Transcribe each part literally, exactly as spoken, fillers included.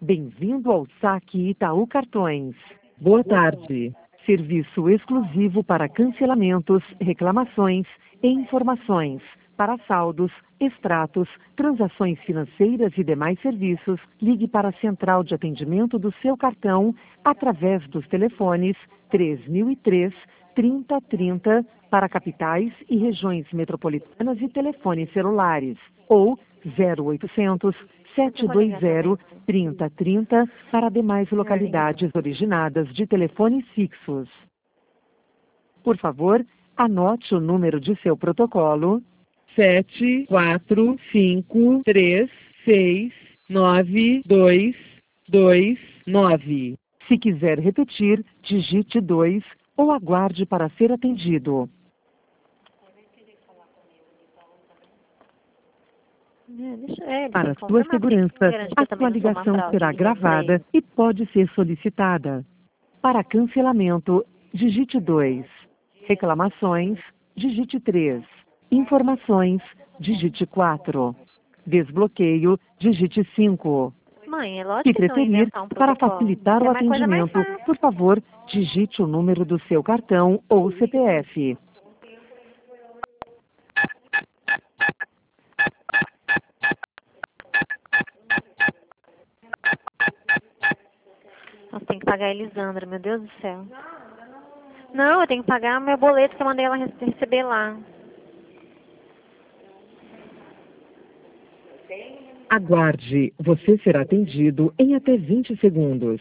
Bem-vindo ao Saque Itaú Cartões. Boa tarde. Serviço exclusivo para cancelamentos, reclamações e informações. Para saldos, extratos, transações financeiras e demais serviços, ligue para a central de atendimento do seu cartão através dos telefones três mil e três, trinta trinta para capitais e regiões metropolitanas e telefones celulares, ou zero oitocentos, sete dois zero, trinta trinta para demais localidades originadas de telefones fixos. Por favor, anote o número de seu protocolo. sete quatro cinco três seis nove dois dois nove. Se quiser repetir, digite dois ou aguarde para ser atendido. É, deixa, é, Para sua segurança, a sua ligação será gravada e pode ser solicitada. Para cancelamento, digite dois. Reclamações, digite três. Informações, digite quatro. Desbloqueio, digite cinco. Mãe, é lógico Se que não preferir, inventar um para protocolo. facilitar o É mais coisa mais atendimento, fácil. por favor, digite o número do seu cartão ou C P F. Nossa, tem que pagar a Elisandra, meu Deus do céu. Não, eu tenho que pagar meu boleto que eu mandei ela rece- receber lá. Aguarde, você será atendido em até vinte segundos.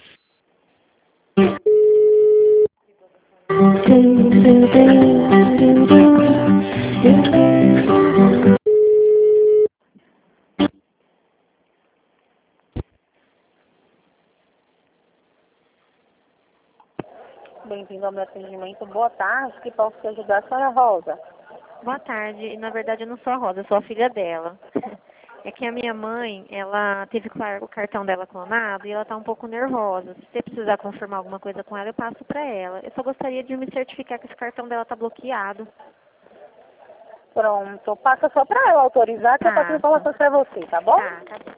Bem-vindo ao meu atendimento. Boa tarde. Que posso te ajudar, senhora Rosa? Boa tarde. Na verdade, eu não sou a Rosa, eu sou a filha dela. É que a minha mãe, ela teve o cartão dela clonado e ela tá um pouco nervosa. Se você precisar confirmar alguma coisa com ela, eu passo pra ela. Eu só gostaria de me certificar que esse cartão dela tá bloqueado. Pronto. Passa só para ela autorizar que eu passo Tá. informações para você, tá bom? Tá, tá bom.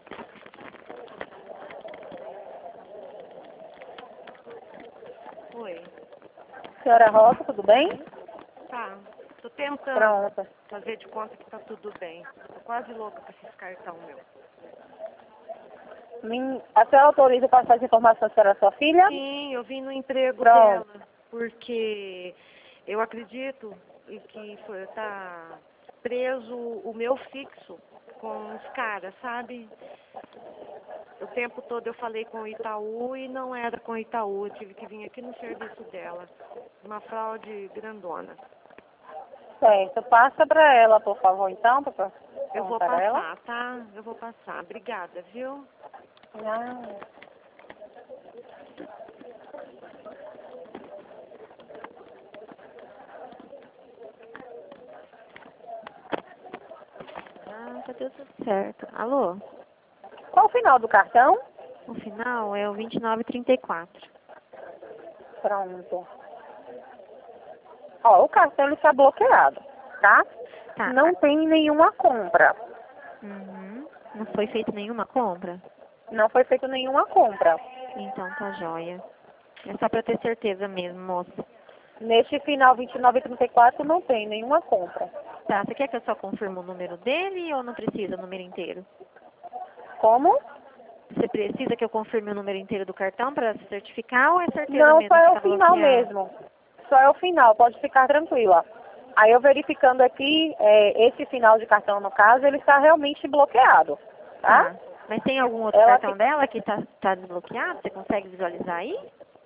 Oi. Senhora Rosa, tudo bem? Tá, tô tentando Pronto. fazer de conta que tá tudo bem. Tô quase louca com esse cartão meu. Me- A senhora autoriza passar as informações para a sua filha? Sim, eu vim no emprego Pronto. dela, porque eu acredito em que foi, tá preso o meu fixo com os caras, sabe? O tempo todo eu falei com o Itaú e não era com o Itaú. Eu tive que vir aqui no serviço dela. Uma fraude grandona. Certo. Passa para ela, por favor, então. Pra... Eu vou para ela. passar, tá? Eu vou passar. Obrigada, viu? Ah. Ah, tá tudo certo. Alô? Qual o final do cartão? O final é o vinte e nove trinta e quatro. Pronto. Ó, o cartão ele está bloqueado, tá? Tá. Não tem nenhuma compra. Uhum. Não foi feita nenhuma compra? Não foi feita nenhuma compra. Então tá jóia. É só pra ter certeza mesmo, moça. Neste final vinte e nove trinta e quatro não tem nenhuma compra. Tá, você quer que eu só confirme o número dele ou não precisa o número inteiro? Como? Você precisa que eu confirme o número inteiro do cartão para se certificar ou é certeza Não, mesmo só é que o tá final bloqueado? mesmo. Só é o final, pode ficar tranquila. Aí eu verificando aqui, é, esse final de cartão no caso, ele está realmente bloqueado, tá? Tá. Mas tem algum outro Ela cartão fi- dela que tá, tá desbloqueado? Você consegue visualizar aí?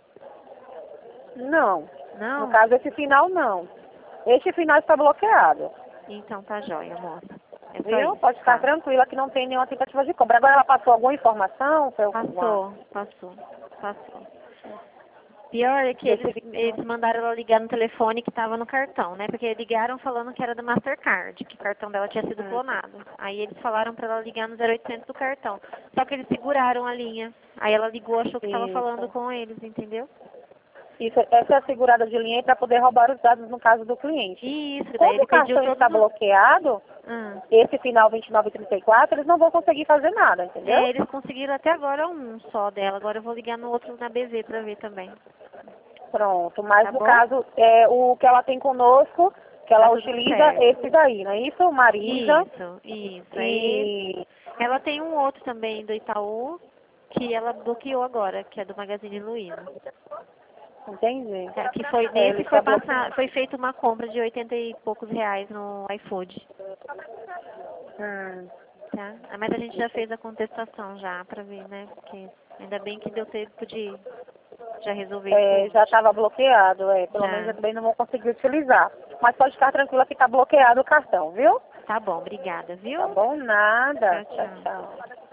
Não. Não? No caso, esse final não. Este final está bloqueado. Então tá jóia, moça. É só Viu? isso. Pode ficar Tá. tranquila que não tem nenhuma tentativa de compra. Agora ela passou alguma informação? Foi alguma- Passou, passou, passou. Pior é que Deixa eles, eu ver. eles mandaram ela ligar no telefone que estava no cartão, né? Porque ligaram falando que era do Mastercard, que o cartão dela tinha sido Hum. clonado. Aí eles falaram para ela ligar no zero oitocentos do cartão. Só que eles seguraram a linha. Aí ela ligou, achou que estava Isso. falando com eles, entendeu? Isso, essa é a segurada de linha para poder roubar os dados no caso do cliente. Isso, daí Como ele o cartão pediu está todos os... bloqueado, Ah. esse final vinte e nove trinta e quatro, eles não vão conseguir fazer nada, entendeu? É, eles conseguiram até agora um só dela. Agora eu vou ligar no outro na B V para ver também. Pronto, mas Tá no bom? caso, é, o que ela tem conosco, que ela Tá tudo utiliza certo. esse daí, não é isso? Marisa. Isso, isso. Aí E ela tem um outro também do Itaú que ela bloqueou agora, que é do Magazine Luiza. entendi. É, que foi, É, nesse ele foi, tá bloqueado. passar, foi feita uma compra de oitenta e poucos reais no iFood. Hum. Tá? Ah, mas a gente já fez a contestação já pra ver, né? Porque ainda bem que deu tempo de já resolver É, isso. já estava bloqueado, é. Pelo Já. menos eu também não vou conseguir utilizar. Mas pode ficar tranquila que está bloqueado o cartão, viu? Tá bom, obrigada, viu? Tá bom? Nada. Tchau, Tchau, tchau. tchau.